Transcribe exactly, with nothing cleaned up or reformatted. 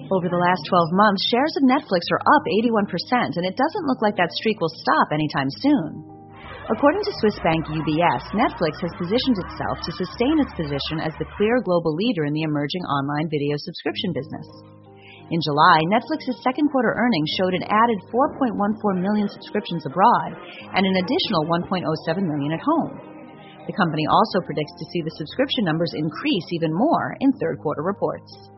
Over the last twelve months, shares of Netflix are up eighty-one percent, and it doesn't look like that streak will stop anytime soon. According to Swiss bank U B S, Netflix has positioned itself to sustain its position as the clear global leader in the emerging online video subscription business. In July, Netflix's second quarter earnings showed an added four point one four million subscriptions abroad and an additional one point oh seven million at home. The company also predicts to see the subscription numbers increase even more in third quarter reports.